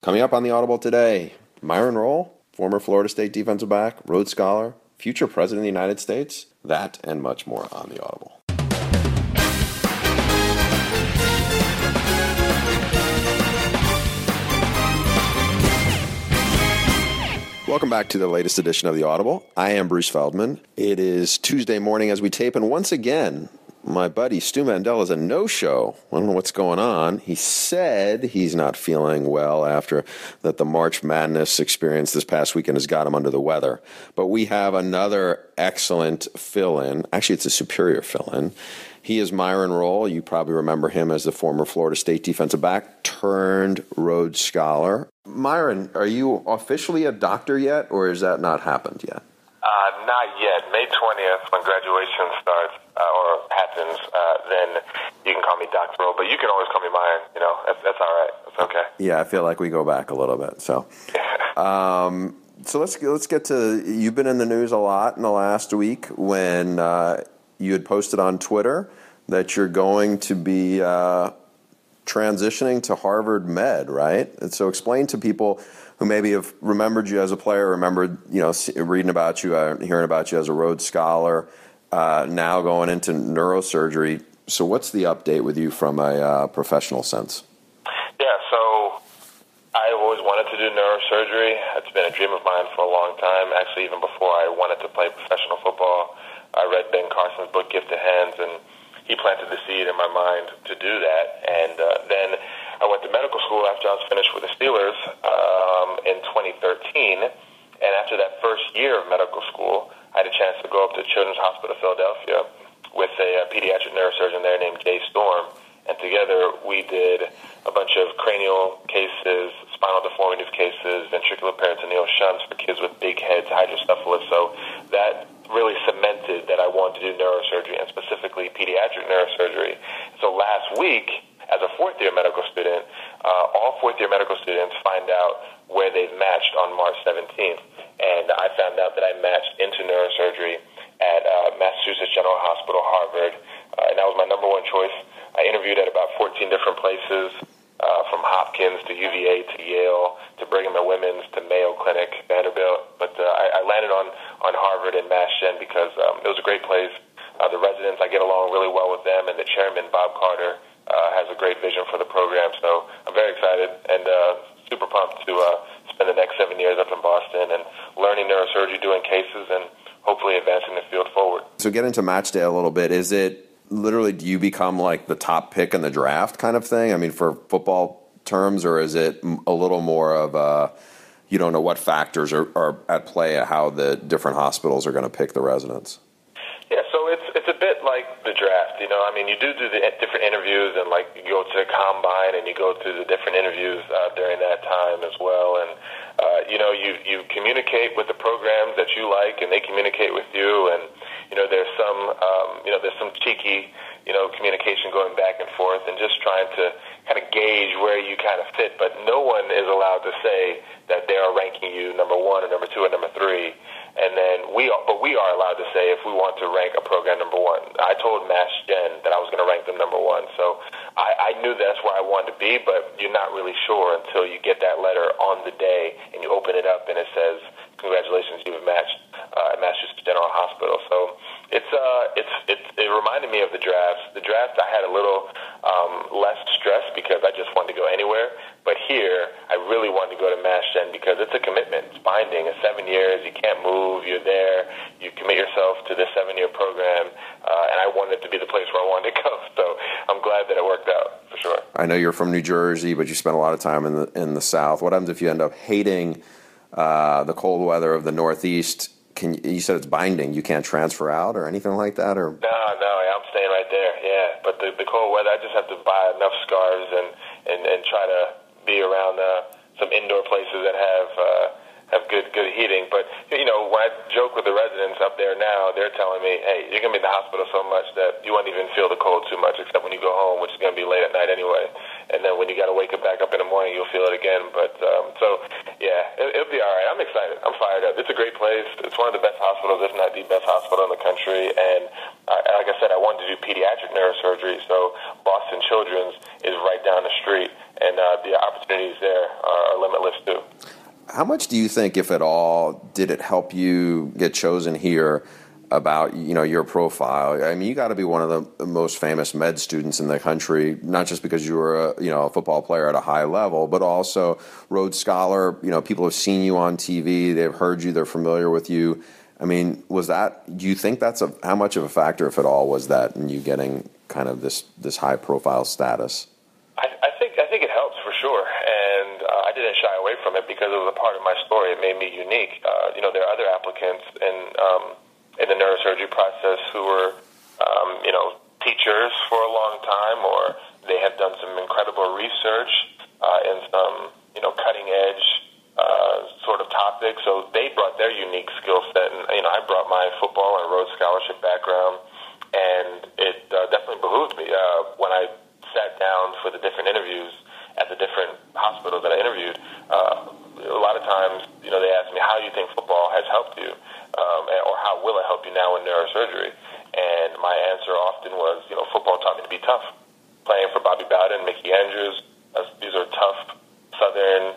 Coming up on the Audible today, Myron Rolle, former Florida State defensive back, Rhodes Scholar, future president of the United States. That and much more on the Audible. Welcome back to the latest edition of the Audible. I am Bruce Feldman. It is Tuesday morning as we tape, and once again, my buddy Stu Mandel is a no-show. I don't know what's going on. He said he's not feeling well after that the March Madness experience this past weekend has got him under the weather. But we have another excellent fill-in. Actually, it's a superior fill-in. He is Myron Rolle. You probably remember him as the former Florida State defensive back turned Rhodes Scholar. Myron, are you officially a doctor yet, or has that not happened yet? Not yet. May 20th, when graduation starts or happens, then you can call me Dr. Rolle, but you can always call me Myron. You know, that's all right. That's okay. Yeah, I feel like we go back a little bit. So, so let's get to. You've been in the news a lot in the last week when you had posted on Twitter that you're going to be transitioning to Harvard Med, right? And so, explain to people who maybe have remembered you as a player, remembered, reading about you, hearing about you as a Rhodes Scholar, now going into neurosurgery. So what's the update with you from a professional sense? Yeah, so I've always wanted to do neurosurgery. It's been a dream of mine for a long time. Actually, even before I wanted to play professional football, I read Ben Carson's book, Gifted Hands, and he planted the seed in my mind to do that. And then I went to medical school after I was finished with the Steelers in 2013. And after that first year of medical school, I had a chance to go up to Children's Hospital of Philadelphia with a pediatric neurosurgeon there named Jay Storm. And together we did a bunch of cranial cases, spinal deformities cases, ventricular peritoneal shunts for kids with big heads, hydrocephalus. So that really cemented that I wanted to do neurosurgery, and specifically pediatric neurosurgery. So last week, as a fourth-year medical student, all fourth-year medical students find out where they've matched on March 17th. And I found out that I matched into neurosurgery at Massachusetts General Hospital, Harvard, and that was my number one choice. I interviewed at about 14 different places, from Hopkins to UVA to Yale to Brigham and Women's to Mayo Clinic, Vanderbilt. But I landed on Harvard and Mass Gen because it was a great place. The residents, I get along really well with them, and the chairman, Bob Carter, has a great vision for the program. So I'm very excited and super pumped to spend the next 7 years up in Boston and learning neurosurgery, doing cases, and hopefully advancing the field forward. So get into match day a little bit. Is it literally, do you become like the top pick in the draft kind of thing? I mean, for football terms, or is it a little more of you don't know what factors are at play at how the different hospitals are going to pick the residents? Yeah, so it's a bit like the draft, I mean, you do the different interviews, and like you go to the combine and you go through the different interviews during that time as well, and you communicate with the programs that you like, and they communicate with you, and there's some cheeky communication going back and forth, and just trying to kind of gauge where you kind of fit, but no one is allowed to say that they are ranking you number one or number two or number three. And then we are allowed to say if we want to rank a program number one. I told Mass Gen that I was going to rank them number one. So I knew that's where I wanted to be, but you're not really sure until you get that letter on the day and you open it up and it says, congratulations, you've matched at Massachusetts General Hospital. So it reminded me of the draft. The draft, I had a little less stress because I just wanted to go anywhere. But here, I really wanted to go to Mass Gen because it's a commitment. It's binding. It's 7 years. You can't move. You're there. You commit yourself to this 7-year program. And I wanted it to be the place where I wanted to go. So I'm glad that it worked out, for sure. I know you're from New Jersey, but you spent a lot of time in the South. What happens if you end up hating the cold weather of the Northeast? You said it's binding. You can't transfer out or anything like that? Or No, I'm staying right there, yeah. But the cold weather, I just have to buy enough scarves and try to be around some indoor places that have good heating. But, when I joke with the residents up there now, they're telling me, hey, you're going to be in the hospital so much that you won't even feel the cold too much, except when you go home, which is going to be late at night anyway. And then when you got to wake up back up in the morning, you'll feel it again. But, it'll be all right. I'm excited. I'm fired up. It's a great place. It's one of the best hospitals, if not the best hospital in the country. And like I said, I wanted to do pediatric neurosurgery, so Boston Children's is right down the street. And the opportunities there are limitless. too. How much do you think, if at all, did it help you get chosen here about, your profile? I mean, you got to be one of the most famous med students in the country, not just because you were a football player at a high level, but also Rhodes Scholar. People have seen you on TV, they've heard you, they're familiar with you. I mean, do you think how much of a factor, if at all, was that in you getting kind of this high profile status? I think it helps for sure, and I didn't shy away from it because it was a part of my story. It made me unique. There are other applicants in the neurosurgery process who were, teachers for a long time, or they have done some incredible research in some, cutting edge sort of topics. So they brought their unique skill set, and I brought my football and Rhodes Scholarship background, and it definitely behooved me when I sat down for the different interviews at the different hospitals that I interviewed. A lot of times, they asked me, how do you think football has helped you? Or how will it help you now in neurosurgery? And my answer often was, football taught me to be tough. Playing for Bobby Bowden, Mickey Andrews, these are tough Southern,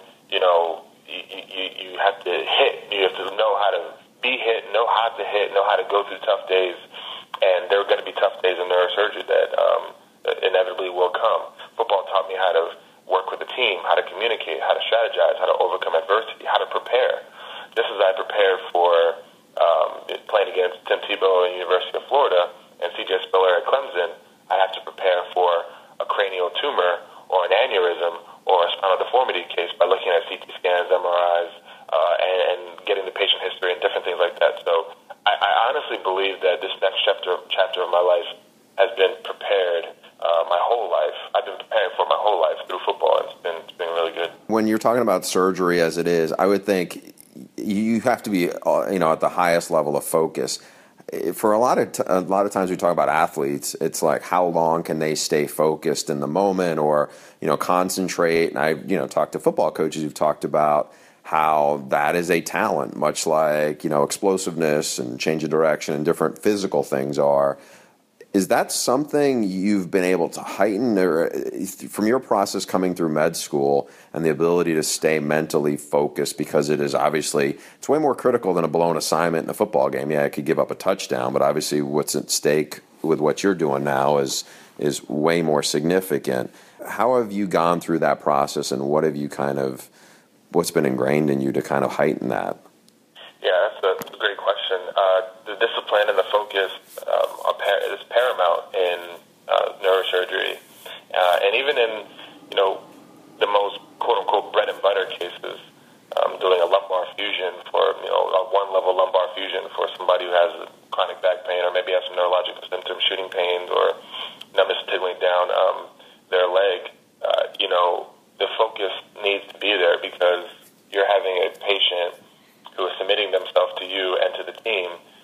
you have to hit. You have to know how to be hit, know how to hit, know how to go through tough days. And there are going to be tough days in neurosurgery that inevitably will come. Football taught me how to work with a team, how to communicate, how to strategize, how to overcome adversity, how to prepare. Just as I prepared for playing against Tim Tebow at the University of Florida and C.J. Spiller at Clemson, I have to prepare for a cranial tumor or an aneurysm or a spinal deformity case by looking at CT scans, MRIs, and getting the patient history and different things like that. So I honestly believe that this next chapter of my life has been prepared my whole life. I've been preparing for my whole life through football. It's been really good. When you're talking about surgery as it is, I would think you have to be at the highest level of focus. For a lot of times we talk about athletes, it's like how long can they stay focused in the moment or concentrate. And I talked to football coaches who've talked about how that is a talent, much like explosiveness and change of direction and different physical things are. Is that something you've been able to heighten, or from your process coming through med school and the ability to stay mentally focused? Because it's way more critical than a blown assignment in a football game. Yeah, I could give up a touchdown, but obviously what's at stake with what you're doing now is way more significant. How have you gone through that process, and what's been ingrained in you to kind of heighten that? Yeah, that's a great question. The discipline and the focus is paramount in neurosurgery, and even in the most quote unquote bread and butter cases, doing a lumbar fusion for a 1-level lumbar fusion for somebody who has chronic back pain or maybe has some neurological symptoms, shooting pains or numbness tingling down their leg. The focus needs to be there because you're having a patient who is submitting themselves to you and to the team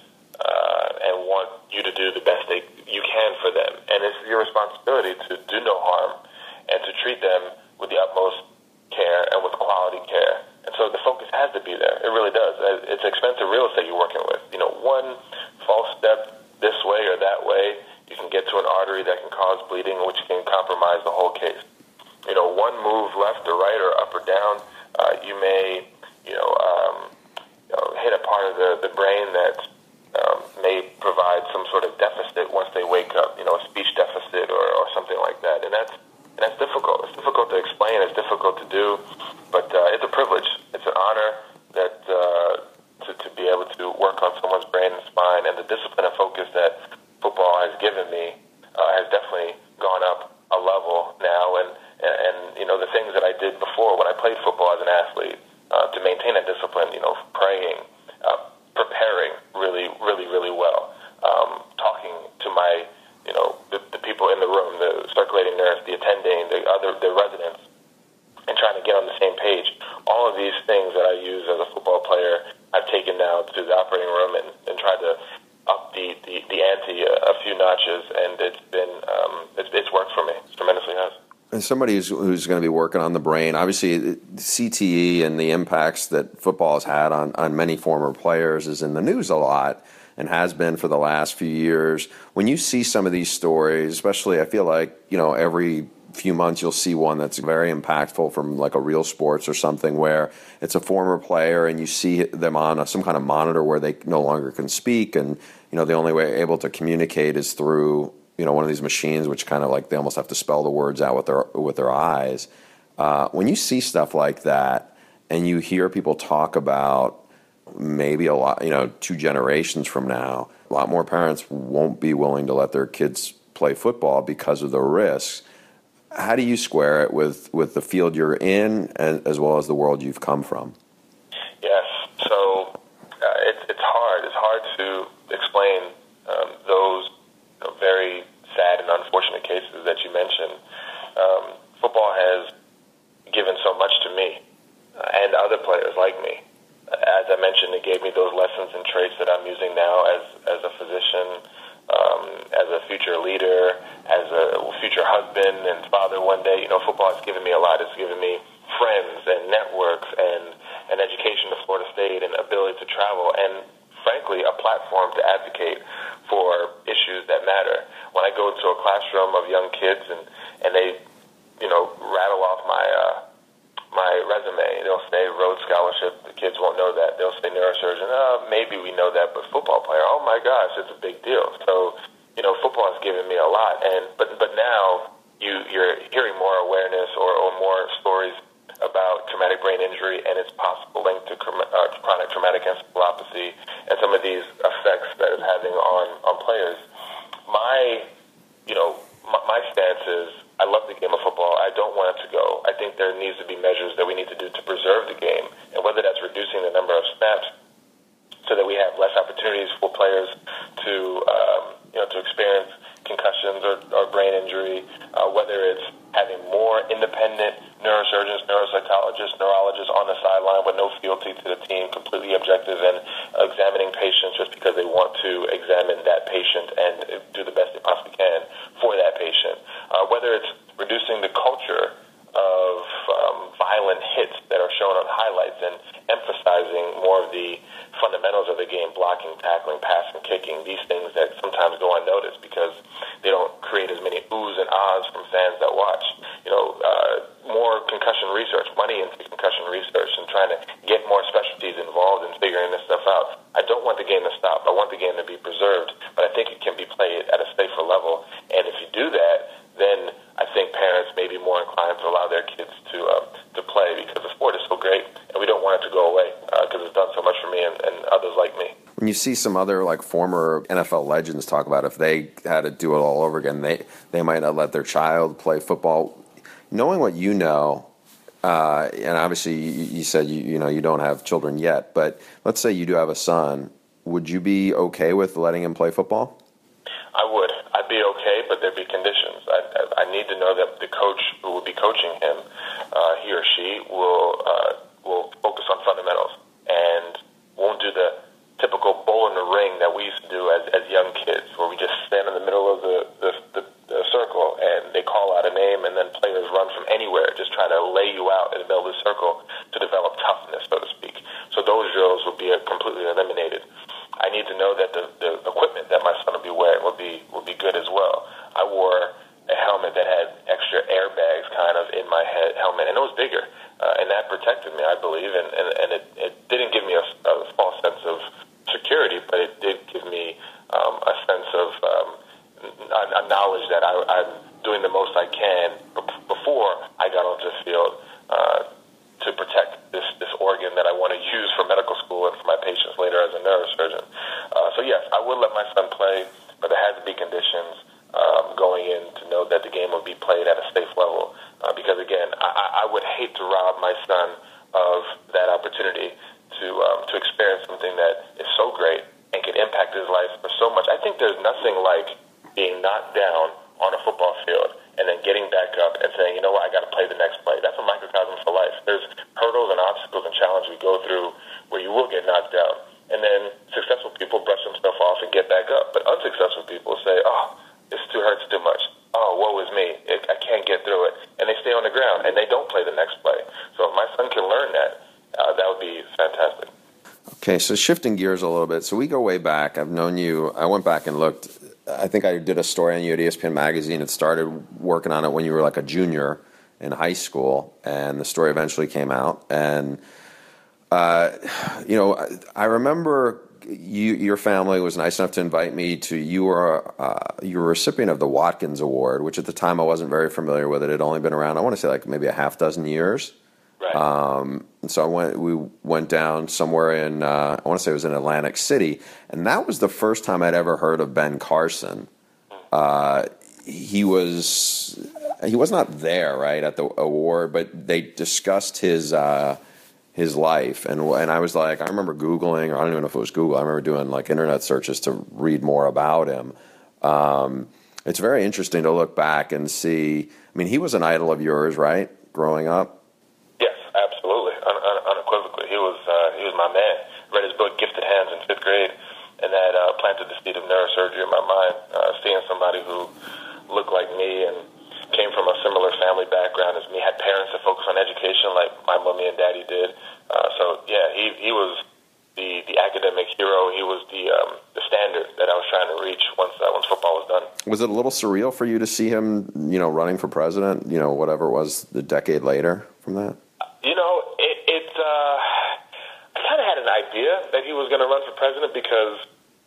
and want you to do the best you can for them. And it's your responsibility to do no harm and to treat them with the utmost care and with quality care. And so the focus has to be there. It really does. It's expensive real estate you're working with. One false step this way or that way, you can get to an artery that can cause bleeding, which can compromise the whole case. One move left or right or up or down, you may hit a part of the brain that may provide some sort of deficit once they wake up, a speech deficit or something like that. And that's difficult. It's difficult to explain. It's difficult to do, but it's a privilege. It's an honor that to be able to work on someone's brain and spine, and the discipline and focus that football has given me has definitely gone up a level now. And the things that I did before when I played football as an athlete to maintain that discipline, praying, preparing really, really, really well, talking to my, the people in the room, the circulating nurse, the attending, the residents, and trying to get on the same page. All of these things that I use as a football player, I've taken now to the operating room and tried to up the ante a few notches, and it's been it's worked for me. It tremendously has. As somebody who's going to be working on the brain, obviously CTE and the impacts that football has had on many former players is in the news a lot and has been for the last few years. When you see some of these stories, especially I feel like every few months you'll see one that's very impactful from like a Real Sports or something where it's a former player and you see them on some kind of monitor where they no longer can speak, and the only way able to communicate is through one of these machines, which kind of like they almost have to spell the words out with their eyes. When you see stuff like that and you hear people talk about maybe a lot, 2 generations from now, a lot more parents won't be willing to let their kids play football because of the risks. How do you square it with the field you're in, and as well as the world you've come from? Yes, so it's hard. It's hard to explain those very sad and unfortunate cases that you mentioned. Football has given so much to me and other players like me. As I mentioned, it gave me those lessons and traits that I'm using now as a physician, as a future leader, as a future husband and father one day. Football has given me a lot. It's given me friends and networks and an education to Florida State and ability to travel and, frankly, a platform to advocate for issues that matter. When I go to a classroom of young kids and they, rattle off my resume, they'll say Rhodes Scholarship. The kids won't know that. They'll say neurosurgeon. Maybe we know that, but football player, oh my gosh, it's a big deal. So, football has given me a lot. But now you're hearing more awareness or more stories about traumatic brain injury and its possible link to chronic traumatic encephalopathy and some of these effects that it's having on players. My stance is I love the game of football. I don't want it to go. I think there needs to be measures that we need to do to preserve the game, and whether that's reducing the number of snaps so that we have less opportunities for players to experience concussions or brain injury, whether it's having more independent neurosurgeons, neuropsychologists, neurologists on the sideline with no fealty to the team, completely objective and examining patients just because they want to examine that patient and do the best they possibly can for that patient. Whether it's reducing the culture of violent hits that are shown on highlights and emphasizing more of the fundamentals of the game, blocking, tackling, passing, kicking, these things that sometimes go unnoticed because they don't create as many oohs and ahs from fans that watch. More concussion research, money into concussion research and trying to get more specialties involved in figuring this stuff out. I don't want the game to stop. I want the game to be preserved, but I think it can be played at a safer level. And if you do that, then I think parents may be more inclined to allow their kids to play because the sport is so great, and we don't want it to go away because it's done so much for me and others like me. When you see some other like former NFL legends talk about if they had to do it all over again, they might not let their child play football. Knowing what you know, and obviously you said you don't have children yet, but let's say you do have a son, would you be okay with letting him play football? I would. I'd be okay, but there'd be conditions. I need to know that the coach who will be coaching him, he or she, will focus on fundamentals and won't do the typical bull in the ring that we used to do as young kids, where we just stand in the middle of the circle and they call out a name and then players run from anywhere, just try to lay you out in the middle of the circle to develop toughness, so to speak. So those drills would be completely eliminated. I need to know that the equipment that my son will be wearing will be good as well. I wore a helmet that had extra airbags kind of in my helmet, and it was bigger, and that protected me, I believe, and it didn't give me a false sense of security, but it did give me a sense of a knowledge that I'm doing the most I can before I got onto the field to protect this organ that I want to use for medical school and for my patients later as a neurosurgeon. So yes, I would let my son play, but there has to be conditions going in to know that the game will be played at a safe level. Because again, I would hate to rob my son of that opportunity to experience something that is so great and can impact his life for so much. I think there's nothing like being knocked down on a football field and then getting back up and saying, you know what, I got to play the next play. That's a microcosm for life. There's hurdles and obstacles and challenges we go through where you will get knocked down. And then successful people brush themselves off and get back up. But unsuccessful people say, oh, this hurts too much. Oh, woe is me. I can't get through it. And they stay on the ground and they don't play the next play. So if my son can learn that, that would be fantastic. Okay, so shifting gears a little bit. So we go way back. I've known you. I went back and looked I think I did a story on you at ESPN Magazine. It started working on it when you were like a junior in high school, and the story eventually came out. And I remember your family was nice enough to invite me to. You were a recipient of the Watkins Award, which at the time I wasn't very familiar with. It had only been around, I want to say, like maybe a half dozen years. Right. And so we went down somewhere in I want to say it was in Atlantic City, and that was the first time I'd ever heard of Ben Carson. He was not there, right, at the award, but they discussed his life, and I was like, I remember Googling, or I don't even know if it was Google. I remember doing like internet searches to read more about him. It's very interesting to look back and see. I mean, he was an idol of yours, right, growing up? Yes, absolutely, unequivocally. He was my man. Read his book Gifted Hands in 5th grade, and that planted the seed of neurosurgery in my mind. Seeing somebody who looked like me and came from a similar family background as me, had parents that focused on education like my mommy and daddy did. He was the academic hero. He was the standard that I was trying to reach once football was done. Was it a little surreal for you to see him, running for president, whatever it was, the decade later from that? I kind of had an idea that he was going to run for president because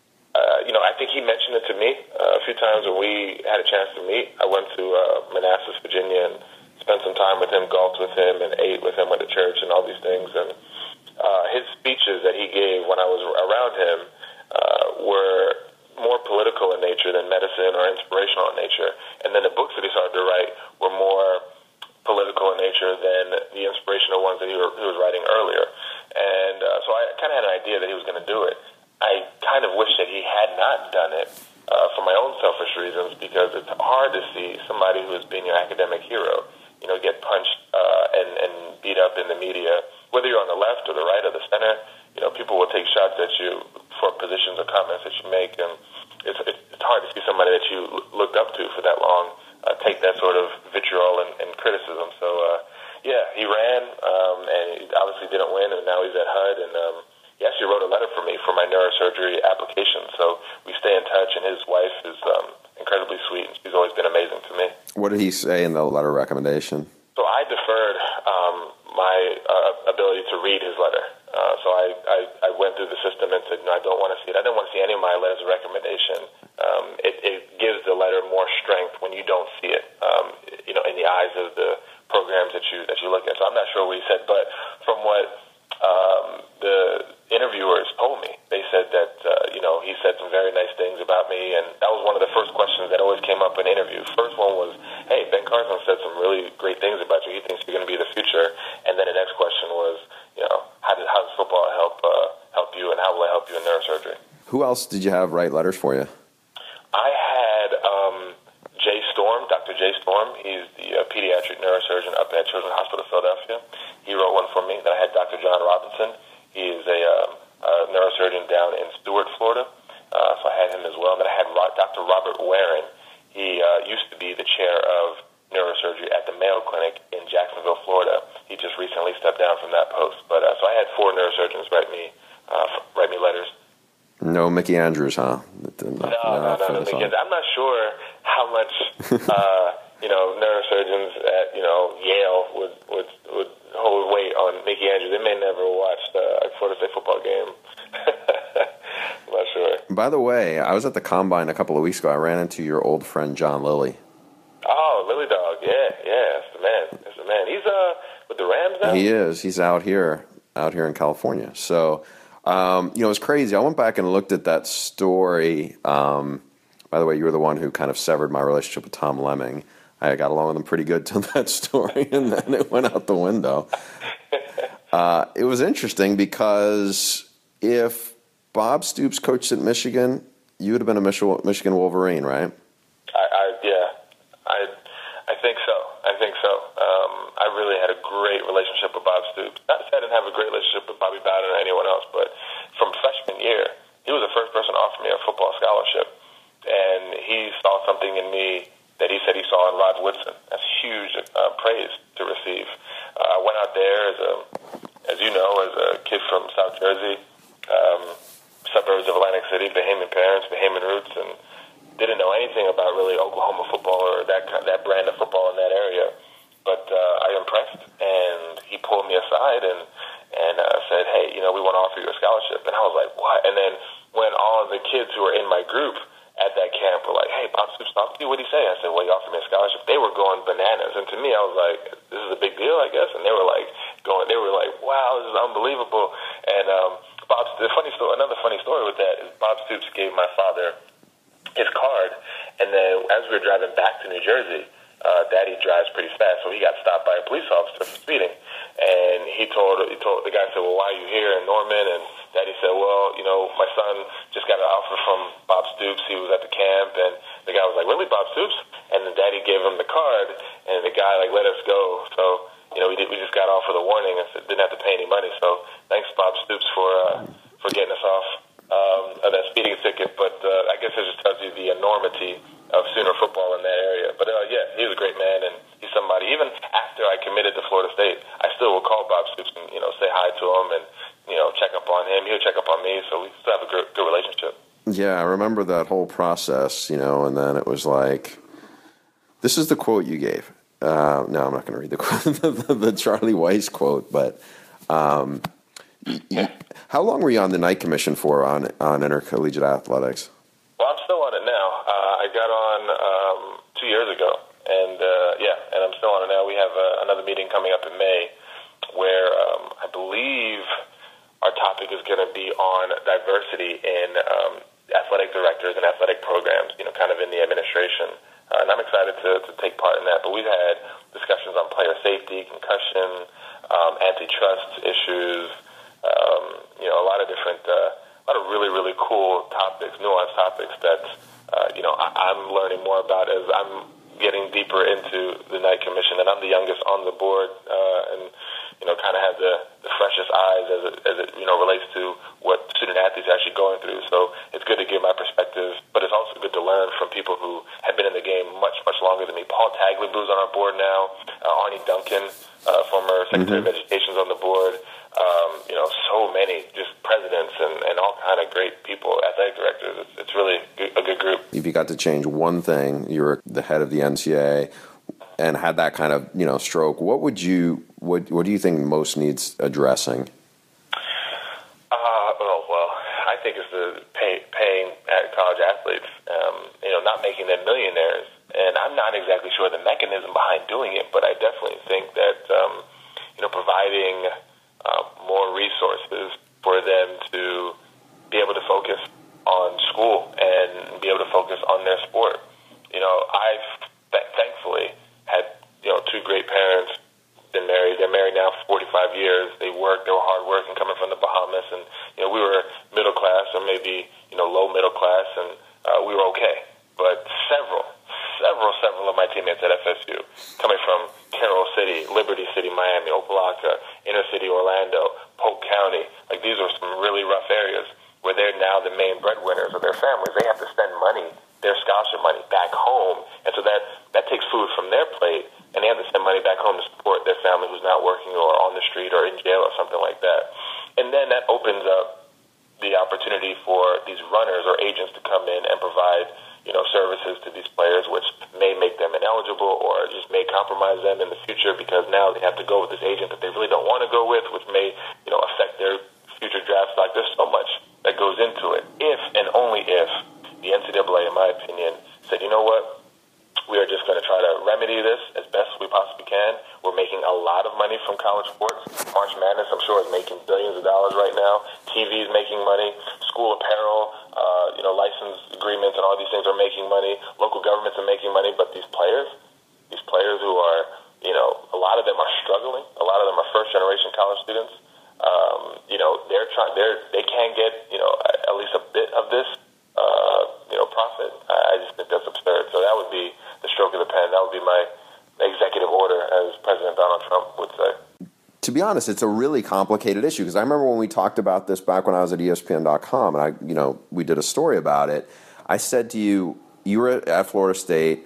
I think he mentioned it to me a few times when we had a chance to meet. I went to Manassas, Virginia, and spent some time with him, golfed with him, and ate with him, went to church, and all these things. And his speeches that he gave when I was around him were more political in nature than medicine or inspirational in nature. And then the books that he started to write were more political in nature than the inspirational ones that he was writing earlier. And so I kind of had an idea that he was going to do it. I kind of wish that he had not done it for my own selfish reasons, because it's hard to see somebody who has been your academic hero, get punched and beat up in the media, whether you're on the left or the right or the center. People will take shots at you for positions or comments that you make, and it's hard to see somebody that you looked up to for that long take that sort of vitriol and criticism. So, he ran, and he obviously didn't win, and now he's at HUD, and he actually wrote a letter for me for my neurosurgery application. So we stay in touch, and his wife is incredibly sweet, and she's always been amazing to me. What did he say in the letter recommendation? So I deferred my ability to read his letter. So I went through the system and said, no, I don't want to see it. I didn't want to see any of my letters of recommendation. It gives the letter more strength when you don't see it, in the eyes of the programs that you look at. So I'm not sure what he said, but from what the interviewers told me, they said that, he said some very nice things about me, and that was one of the first questions that always came up in interviews. First one was, hey, Ben Carson said some really great things about you. He thinks you're going to be the future. And then the next question was, how does football help you, and how will it help you in neurosurgery? Who else did you have write letters for you? I had Jay Storm, Dr. Jay Storm. He's the pediatric neurosurgeon up at Children's Hospital of Philadelphia. He wrote one for me. Then I had Dr. John Robinson. He is a neurosurgeon down in Stuart, Florida. So I had him as well. And then I had Dr. Robert Warren. He used to be the chair of neurosurgery at the Mayo Clinic in Jacksonville, Florida. He just recently stepped down from that post. But so I had 4 neurosurgeons write me letters. No Mickey Andrews, huh? No Mickey Andrews. I'm not sure how much neurosurgeons at Yale would hold weight on Mickey Andrews. They may never watched a Florida State football game. I'm not sure. By the way, I was at the Combine a couple of weeks ago. I ran into your old friend John Lilly. Oh, Lily Dog, yeah, that's the man. He's with the Rams now? He is. He's out here in California. So, it's crazy. I went back and looked at that story. By the way, you were the one who kind of severed my relationship with Tom Lemming. I got along with him pretty good till that story, and then it went out the window. It was interesting because if Bob Stoops coached at Michigan, you would have been a Michigan Wolverine, right? I think so. I really had a great relationship with Bob Stoops. Not to say I didn't have a great relationship with Bobby Bowden or anyone else, but from freshman year, he was the first person to offer me a football scholarship. And he saw something in me that he said he saw in Rod Woodson. That's huge praise to receive. I went out there as a kid from South Jersey, suburbs of Atlantic City, Bahamian parents, Bahamian roots, and didn't know anything about really Oklahoma football or that brand of football in that area. But I impressed, and he pulled me aside and said, hey, we want to offer you a scholarship. And I was like, what? And then when all of the kids who were in my group at that camp were like, hey, Bob Stoops talked to you, what'd he say? I said, well, he offered me a scholarship. They were going bananas. And to me, I was like, this is a big deal, I guess. And they were like, wow, this is unbelievable. And another funny story with that is Bob Stoops gave my father his card. And then as we were driving back to New Jersey, Daddy drives pretty fast, so he got stopped by a police officer for speeding. And he told the guy, said, well, why are you here in Norman? And Daddy said, well, my son just got an offer from Bob Stoops. He was at the camp, and the guy was like, really, Bob Stoops? And then Daddy gave him the card, and the guy let us go. So we just got off with a warning and didn't have to pay any money. So thanks, Bob Stoops, for getting us off of that speeding ticket. But I guess it just tells you the enormity of Sooner football in that area. But yeah, he was a great man, and he's somebody. Even after I committed to Florida State, I still will call Bob Stoops and say hi to him and check up on him. He'll check up on me, so we still have a good relationship. Yeah, I remember that whole process, and then it was like, this is the quote you gave. No, I'm not going to read the quote, the Charlie Weiss quote, but how long were you on the night commission for on intercollegiate athletics? Well, I'm still on it now. I got on 2 years ago, and I'm still on it now. We have another meeting coming up in May where I believe our topic is going to be on diversity in athletic directors and athletic programs, kind of in the administration. And I'm excited to take part in that. But we've had discussions on player safety, concussion, antitrust issues, a lot of different, a lot of really, really cool topics, nuanced topics that, I'm learning more about as I'm getting deeper into the night commission. And I'm the youngest on the board, and kind of have the freshest eyes as it relates to what student athletes are actually going through. So it's good to give my perspective, but it's also good to learn from people who have been in the game much, much longer than me. Paul Tagliabue's on our board now. Arnie Duncan, former Secretary of Education, is on the board. So many just presidents and all kind of great people, athletic directors. It's really a good group. If you got to change one thing, you were the head of the NCAA and had that kind of stroke, what do you think most needs addressing? Well, I think it's the paying college athletes, not making them millionaires. And I'm not exactly sure the mechanism behind doing it, but I definitely think that providing more resources for them to be able to focus on school and be able to focus on their sport. I've thankfully had two great parents. Been married. They're married now for 45 years. They were hard working, coming from the Bahamas, and we were middle class or maybe low middle class, and we were okay. But several of my teammates at FSU, coming from Carroll City, Liberty City, Miami, Opa-locka, Inner City, Orlando, Polk County, these are some really rough areas where they're now the main breadwinners of their families. They have to spend money, their scholarship money, back home, and so that takes food from their plate. And they have to send money back home to support their family who's not working or on the street or in jail or something like that. And then that opens up the opportunity for these runners or agents to come in and provide, services to these players, which may make them ineligible or just may compromise them in the future because now they have to go with this agent that they really don't want to go with, which may, affect their future draft stock. There's so much that goes into it. If and only if the NCAA, in my opinion, said, you know what? We are just going to try to remedy this as best we possibly can. We're making a lot of money from college sports. March Madness, I'm sure, is making billions of dollars right now. TV is making money. School apparel, license agreements and all these things are making money. Local governments are making money. But these players who are, a lot of them are struggling. A lot of them are first-generation college students. They can't get, at least a bit of this, profit. I just think that's absurd. So that would be the stroke of the pen. That would be my executive order, as President Donald Trump would say. To be honest, it's a really complicated issue because I remember when we talked about this back when I was at ESPN.com and we did a story about it. I said to you, you were at Florida State,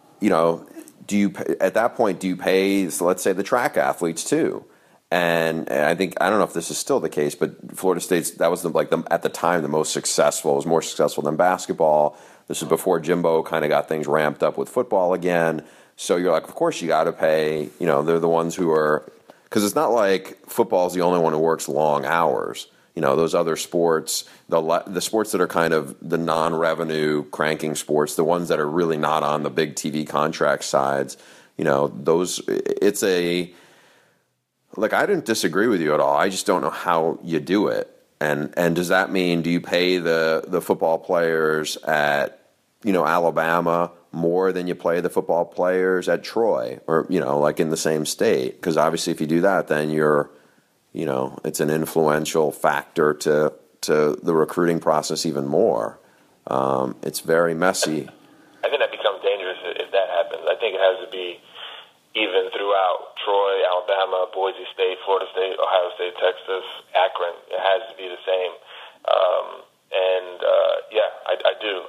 at that point, do you pay, so let's say, the track athletes too? And I don't know if this is still the case, but Florida State's, that was at the time the most successful. It was more successful than basketball. This is before Jimbo kind of got things ramped up with football again. So you're like, of course you got to pay. They're the ones who are, because it's not like football is the only one who works long hours. Those other sports, the sports that are kind of the non-revenue cranking sports, the ones that are really not on the big TV contract sides, those, it's a, like, I didn't disagree with you at all. I just don't know how you do it. And does that mean, do you pay the football players at, Alabama more than you play the football players at Troy or, like in the same state? Because obviously if you do that, then you're, it's an influential factor to the recruiting process even more. It's very messy. I think that becomes dangerous if that happens. I think it has to be even throughout Troy, Alabama, Boise State, Florida State, Ohio State, Texas, Akron. It has to be the same. I do.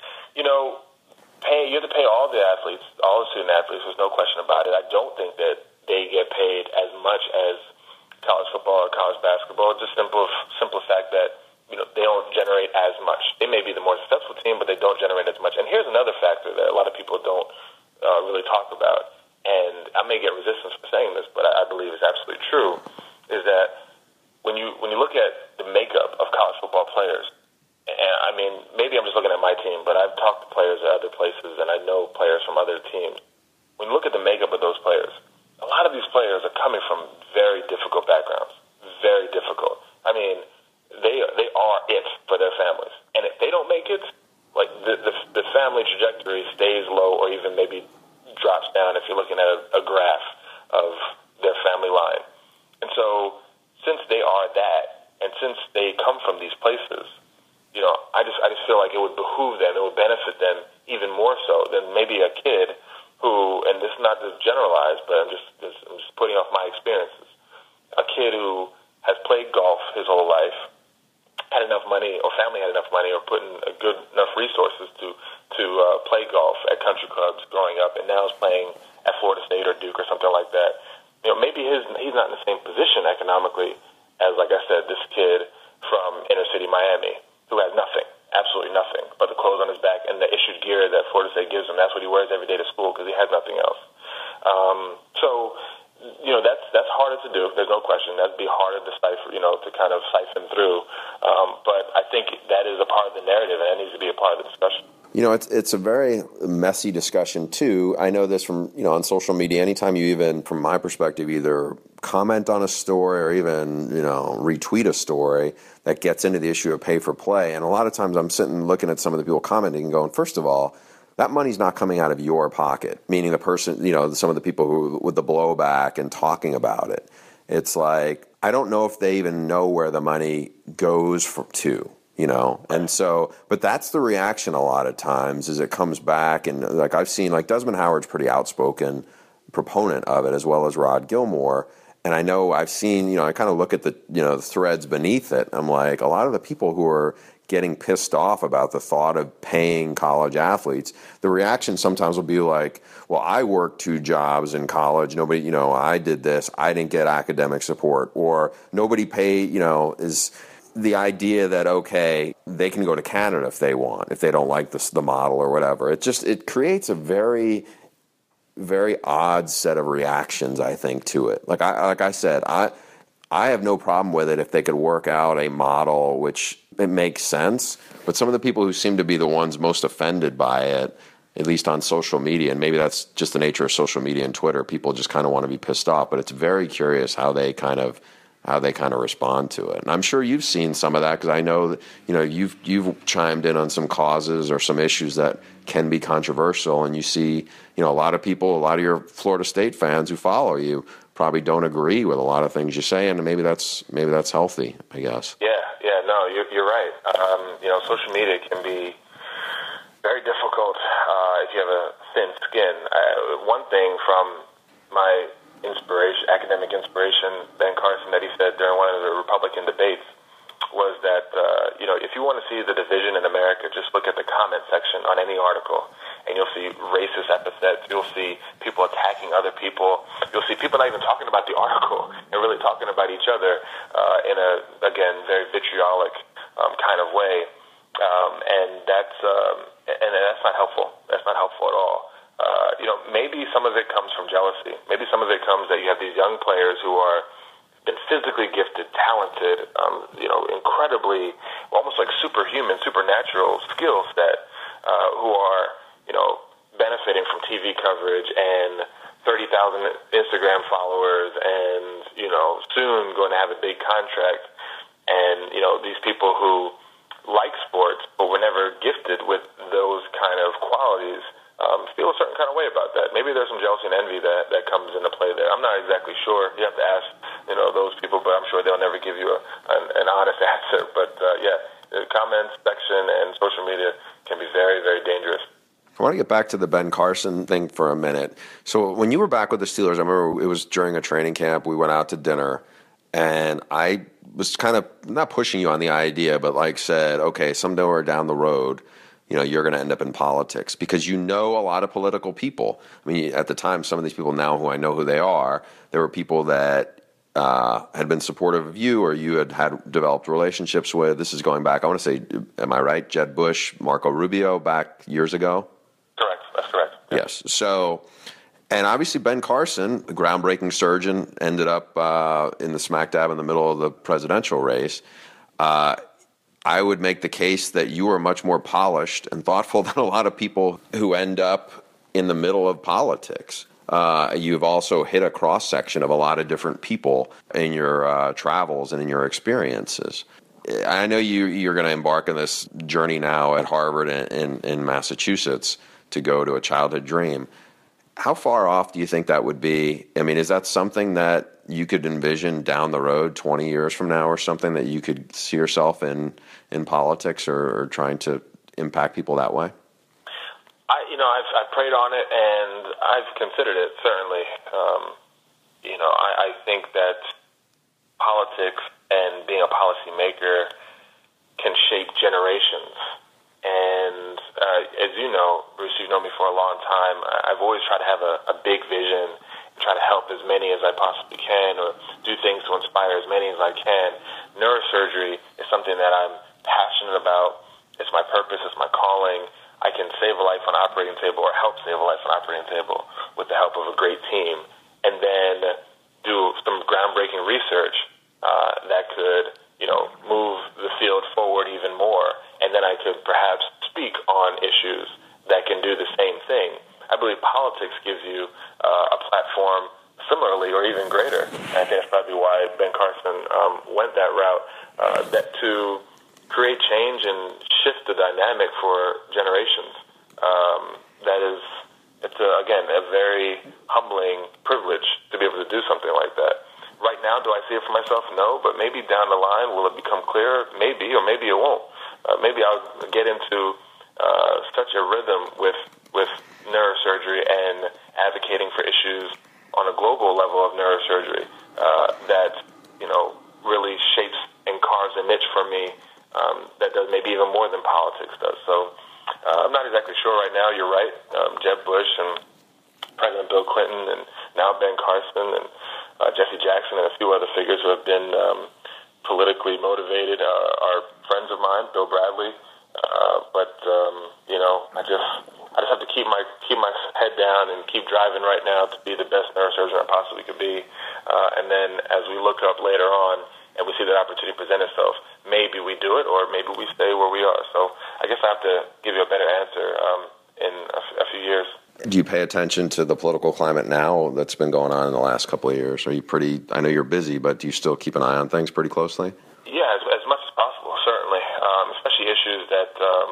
You have to pay all the athletes, all the student athletes. There's no question about it. I don't think that they get paid as much as college football or college basketball. Just simple fact that they don't generate as much. They may be the more successful team, but they don't generate as much. And here's another factor that a lot of people don't really talk about. And I may get resistance for saying this, but I believe it's absolutely true. Is that when you look at the makeup of college football players, and I mean maybe I'm just looking at my team, but I've talked to players at other places, and I know players from other teams. When you look at the makeup of those players, a lot of these players are coming from very difficult backgrounds, very difficult. I mean, they are it for their families, and if they don't make it, like the family trajectory stays low, or even maybe drops down if you're looking at a graph of their family line. And so, since they are that, and since they come from these places, I just feel like it would behoove them, it would benefit them even more so than maybe a kid who, and this is not to generalize, but I'm just putting off my experiences. A kid who has played golf his whole life, had enough money, or family had enough money, or put in good enough resources to play golf at country clubs growing up, and now is playing at Florida State or Duke or something like that. Maybe he's not in the same position economically as, like I said, this kid from inner city Miami who has nothing, absolutely nothing, but the clothes on his back and the issued gear that Florida State gives him. That's what he wears every day to school because he has nothing else. That's harder to do. There's no question. That'd be harder to to kind of siphon through. But I think that is a part of the narrative, and it needs to be a part of the discussion. It's a very messy discussion too. I know this from, on social media. Anytime you even, from my perspective, either comment on a story or even, retweet a story that gets into the issue of pay for play. And a lot of times I'm sitting looking at some of the people commenting and going, first of all, that money's not coming out of your pocket, meaning the person, some of the people who with the blowback and talking about it. It's like, I don't know if they even know where the money goes to. And so, but that's the reaction a lot of times is it comes back, and like I've seen, like Desmond Howard's pretty outspoken proponent of it, as well as Rod Gilmore. And I know I've seen, I kind of look at the, the threads beneath it. I'm like, a lot of the people who are getting pissed off about the thought of paying college athletes, the reaction sometimes will be like, well, I worked 2 jobs in college. Nobody, I did this. I didn't get academic support, or nobody paid, is the idea that, okay, they can go to Canada if they want, if they don't like the model or whatever. It creates a very, very odd set of reactions, I think, to it. Like I said, I have no problem with it if they could work out a model which it makes sense. But some of the people who seem to be the ones most offended by it, at least on social media, and maybe that's just the nature of social media and Twitter, people just kind of want to be pissed off. But it's very curious how they kind of respond to it. And I'm sure you've seen some of that, because I know that, you've chimed in on some causes or some issues that can be controversial, and you see, a lot of people, a lot of your Florida State fans who follow you probably don't agree with a lot of things you say, and maybe that's healthy, I guess. Yeah, no, you're right. Social media can be very difficult if you have a thin skin. One thing from my academic inspiration, Ben Carson, that he said during one of the Republican debates was that, if you want to see the division in America, just look at the comment section on any article, and you'll see racist epithets. You'll see people attacking other people. You'll see people not even talking about the article and really talking about each other in a, again, very vitriolic kind of way. And that's not helpful. That's not helpful at all. Maybe some of it comes from jealousy. Maybe some of it comes that you have these young players who are been physically gifted, talented, incredibly, almost like superhuman, supernatural skill set, who are, benefiting from TV coverage and 30,000 Instagram followers and, soon going to have a big contract. And, these people who like sports but were never gifted with those kind of qualities feel a certain kind of way about that. Maybe there's some jealousy and envy that comes into play there. I'm not exactly sure. You have to ask, those people, but I'm sure they'll never give you an honest answer. But, the comments section and social media can be very, very dangerous. I want to get back to the Ben Carson thing for a minute. So when you were back with the Steelers, I remember it was during a training camp. We went out to dinner, and I was kind of not pushing you on the idea, but said, okay, somewhere down the road, you're going to end up in politics because a lot of political people. I mean, at the time, some of these people now who I know who they are, there were people that had been supportive of you or you had developed relationships with. This is going back, I want to say, am I right? Jeb Bush, Marco Rubio back years ago? Correct. That's correct. Yeah. Yes. So, and obviously Ben Carson, the groundbreaking surgeon, ended up in the smack dab in the middle of the presidential race. I would make the case that you are much more polished and thoughtful than a lot of people who end up in the middle of politics. You've also hit a cross-section of a lot of different people in your travels and in your experiences. I know you're going to embark on this journey now at Harvard in Massachusetts to go to a childhood dream. How far off do you think that would be? I mean, is that something that you could envision down the road 20 years from now or something that you could see yourself in politics or trying to impact people that way? I've prayed on it and I've considered it, certainly. I think that politics and being a policymaker can shape generations. And as you know, Bruce, you've known me for a long time, I've always tried to have a big vision, try to help as many as I possibly can or do things to inspire as many as I can. Neurosurgery is something that I'm passionate about. It's my purpose. It's my calling. I can save a life on an operating table or help save a life on an operating table with the help of a great team, and then do some groundbreaking research that could, move the field forward even more. And then I could perhaps speak on issues that can do the same thing. I believe politics gives you a platform similarly or even greater. And I think that's probably why Ben Carson went that route, that to create change and shift the dynamic for generations. It's a very humbling privilege to be able to do something like that. Right now, do I see it for myself? No, but maybe down the line, will it become clearer? Maybe, or maybe it won't. Maybe I'll get into such a rhythm with neurosurgery and advocating for issues on a global level of neurosurgery that really shapes and carves a niche for me that does maybe even more than politics does. So I'm not exactly sure right now. You're right. Jeb Bush and President Bill Clinton and now Ben Carson and Jesse Jackson and a few other figures who have been politically motivated are friends of mine, Bill Bradley. I just have to keep my head down and keep driving right now to be the best neurosurgeon I possibly could be. And then as we look up later on and we see that opportunity present itself, maybe we do it or maybe we stay where we are. So I guess I have to give you a better answer in a few years. Do you pay attention to the political climate now that's been going on in the last couple of years? Are you I know you're busy, but do you still keep an eye on things pretty closely? Yeah, as much as possible, certainly. Especially issues that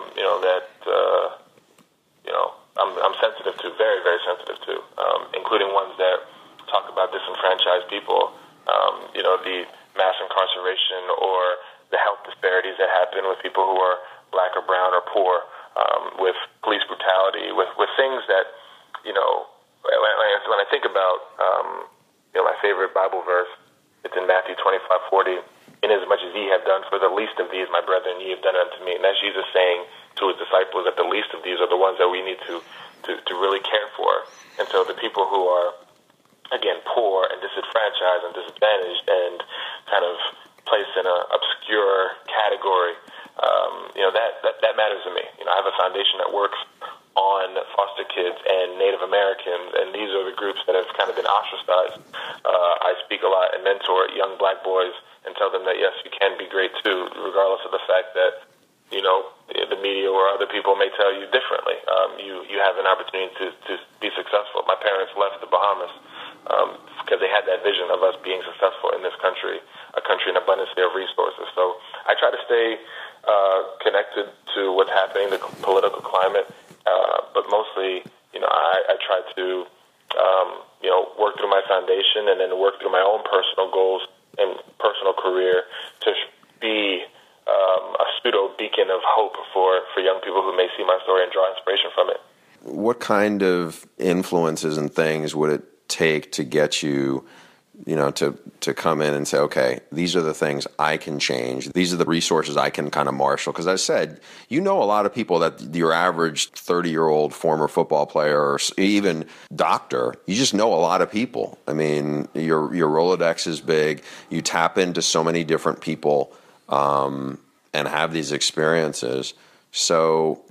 I'm sensitive to, very, very sensitive to, including ones that talk about disenfranchised people, the mass incarceration or the health disparities that happen with people who are black or brown or poor, with police brutality, with things that, when I think about, my favorite Bible verse, it's in Matthew 25:40. Inasmuch as ye have done for the least of these, my brethren, ye have done it unto me. And that's Jesus saying to his disciples that the least of these are the ones that we need to really care for. And so the people who are, again, poor and disenfranchised and disadvantaged and kind of placed in an obscure category, that matters to me. I have a foundation that works on foster kids and Native Americans, and these are the groups that have kind of been ostracized. I speak a lot and mentor young black boys and tell them that, yes, you can be great too, regardless of the fact that, the media or other people may tell you differently. You have an opportunity to be successful. My parents left the Bahamas because they had that vision of us being successful in this country, a country in abundance of resources. So I try to stay connected to what's happening, the political climate, but mostly, I try to, work through my foundation and then work through my own personal goals and personal career to be a pseudo beacon of hope for young people who may see my story and draw inspiration from it. What kind of influences and things would it take to get you, to come in and say, okay, these are the things I can change. These are the resources I can kind of marshal. Because I said, a lot of people that your average 30-year-old former football player or even doctor, you just know a lot of people. I mean, your Rolodex is big. You tap into so many different people and have these experiences. So,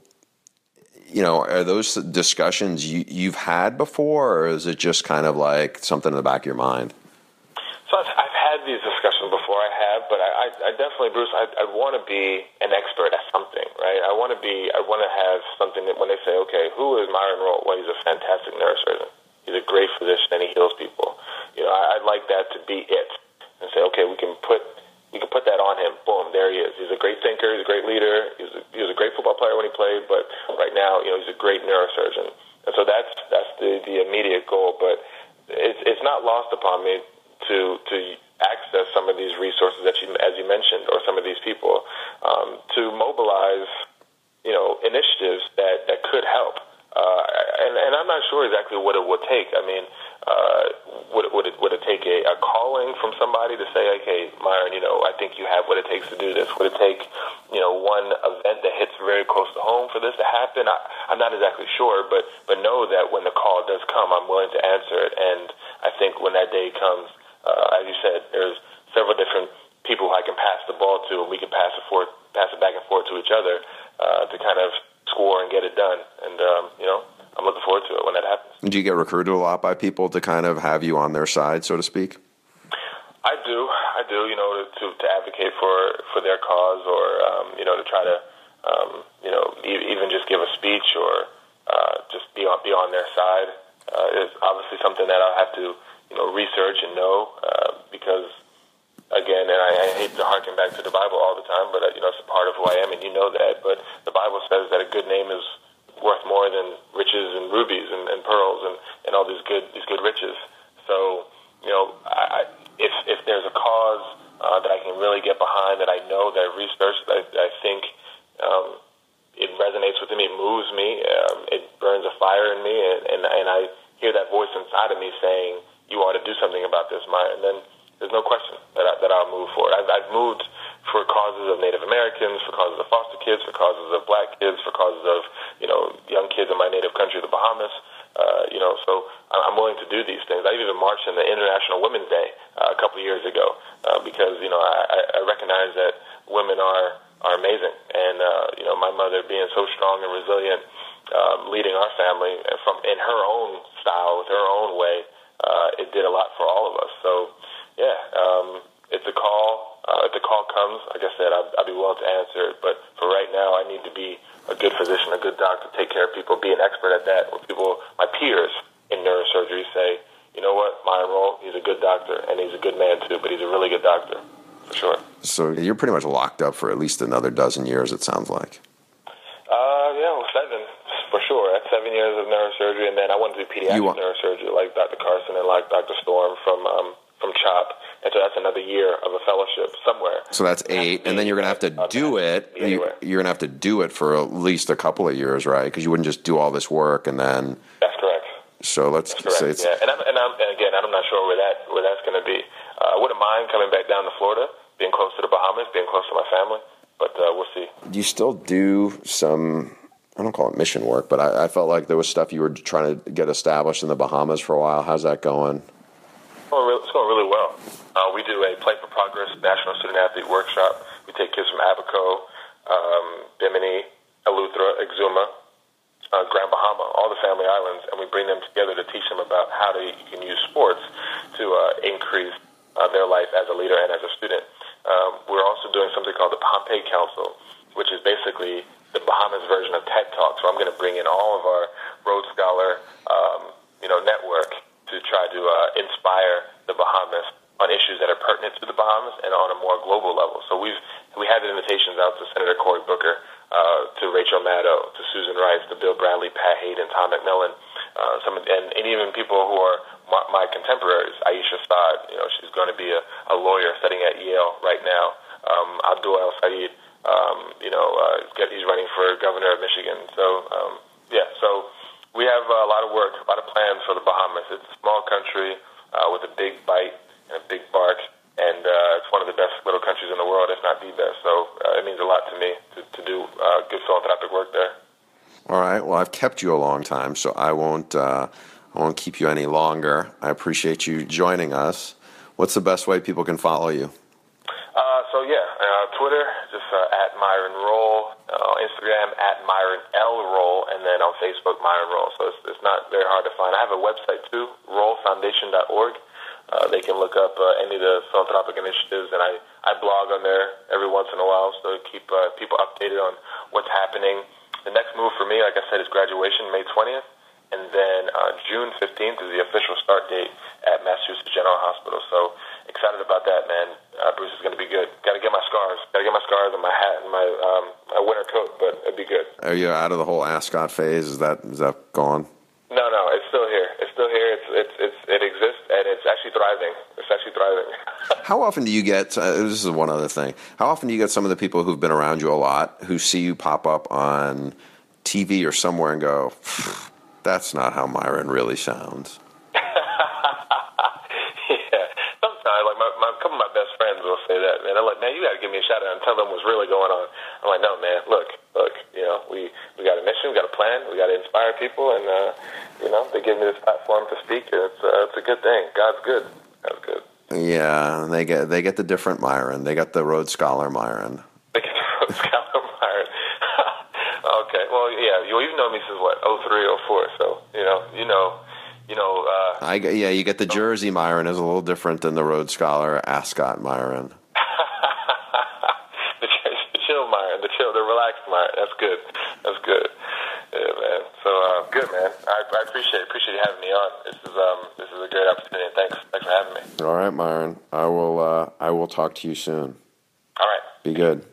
are those discussions you've had before, or is it just kind of like something in the back of your mind? So I've had these discussions before. I have, but I definitely, Bruce, I want to be an expert at something, right? I want to have something that when they say, okay, who is Myron Rolle? Well, he's a fantastic neurosurgeon. He's a great physician and he heals people. I'd like that to be it, and say, okay, we can put that on him. Boom, there he is. He's a great thinker. He's a great leader. He was a great football player when he played, but right now, he's a great neurosurgeon. And so that's the immediate goal. But it's not lost upon me to access some of these resources that as you mentioned, or some of these people, to mobilize, initiatives that could help. And I'm not sure exactly what it would take. I mean, would it take a calling from somebody to say, okay, Myron, I think you have what it takes to do this? Would it take, one event that hits very close to home for this to happen? I'm not exactly sure, but know that when the call does come, I'm willing to answer it. And I think when that day comes, as you said, there's several different people who I can pass the ball to, and we can pass it back and forth to each other to kind of score and get it done. And, I'm looking forward to it when that happens. Do you get recruited a lot by people to kind of have you on their side, so to speak? I do, to advocate for their cause, or, to try to, even just give a speech or just be on their side. It's obviously something that I'll have to, research and know, because, again, and I hate to harken back to the Bible all the time, but, it's a part of who I am, and you know that. But the Bible says that a good name is worth more than riches and rubies and pearls and all these good riches. So, if there's a cause that I can really get behind, that I know, that I've researched, that I think it resonates with me, it moves me, it burns a fire in me, and I hear that voice inside of me saying, you ought to do something about this, Maya, and then there's no question that I'll move for it. I've moved for causes of Native Americans, for causes of foster kids, for causes of black kids, for causes of, young kids in my native country, the Bahamas. So I'm willing to do these things. I even marched in the International Women's Day a couple of years ago because, I recognize that women are amazing. And, my mother being so strong and resilient, leading our family in her own style, with her own way, it did a lot for all of us. So, yeah, if the call comes, like I said, I'll be willing to answer it. But for right now, I need to be a good physician, a good doctor, take care of people, be an expert at that. Where people, my peers in neurosurgery, say, you know what, Myron Rolle, he's a good doctor, and he's a good man too, but he's a really good doctor, for sure. So you're pretty much locked up for at least another dozen years, it sounds like. 7, for sure. That's 7 years of neurosurgery, and then I want to do pediatric neurosurgery, like Dr. Carson and like Dr. Storm from CHOP. And so that's another year of a fellowship somewhere. So that's 8, and then you're going to have to do it. You're going to have to do it for at least a couple of years, right? Because you wouldn't just do all this work and then. That's correct. So let's say it's. Yeah, and again, I'm not sure where that's going to be. I wouldn't mind coming back down to Florida, being close to the Bahamas, being close to my family, but we'll see. Do you still do some? I don't call it mission work, but I felt like there was stuff you were trying to get established in the Bahamas for a while. How's that going? It's going really well. We do a Play for Progress National Student Athlete Workshop. We take kids from Abaco, Bimini, Eleuthera, Exuma, Grand Bahama, all the family islands, and we bring them together to teach them about how you can use sports to increase their life as a leader and as a student. We're also doing something called the Pompeii Council, which is basically the Bahamas version of TED Talk. So I'm going to bring in all of our Rhodes Scholar, network to try to inspire the Bahamas on issues that are pertinent to the Bahamas and on a more global level. So we had invitations out to Senator Cory Booker, to Rachel Maddow, to Susan Rice, to Bill Bradley, Pat Hayden, Tom McMillan, and even people who are my contemporaries. Aisha Saad, she's going to be a lawyer studying at Yale right now. Abdul El Sayed, he's running for governor of Michigan. So we have a lot of work, a lot of plans for the Bahamas. It's a small country with a big bite and a big bark, and it's one of the best little countries in the world, if not the best. So it means a lot to me to do good philanthropic work there. All right. Well, I've kept you a long time, so I won't keep you any longer. I appreciate you joining us. What's the best way people can follow you? Twitter, just at Myron Roll, Instagram at Myron L Roll, and then on Facebook, Myron Roll. So it's not very hard to find. I have a website too, rollfoundation.org. They can look up any of the philanthropic initiatives, and I blog on there every once in a while, so to keep people updated on what's happening. The next move for me, like I said, is graduation, May 20th, and then June 15th is the official start date at Massachusetts General Hospital. So excited about that, man. Bruce, is going to be good. Got to get my scars. And my hat and my winter coat, but it'd be good. Are you out of the whole ascot phase? Is that gone? No, it's still here. It exists, and it's actually thriving. How often do you get, this is one other thing, how often do you get some of the people who've been around you a lot who see you pop up on TV or somewhere and go, that's not how Myron really sounds? A couple of my best friends will say that, man. They're like, man, you got to give me a shout out and tell them what's really going on. I'm like, no, man, look, we got a mission, we got a plan, we got to inspire people, and they give me this platform to speak, and it's a good thing. God's good. Yeah, they get the different Myron. They got the Rhodes Scholar Myron. They get the Rhodes Scholar Myron. Okay, well, yeah, you've known me since what, 03, 04, so you get the Jersey Myron is a little different than the Rhodes Scholar Ascot Myron. the chill Myron, the relaxed Myron. That's good. Yeah, man. So good, man. I appreciate you having me on. This is a great opportunity. Thanks for having me. All right, Myron. I will talk to you soon. All right. Be good.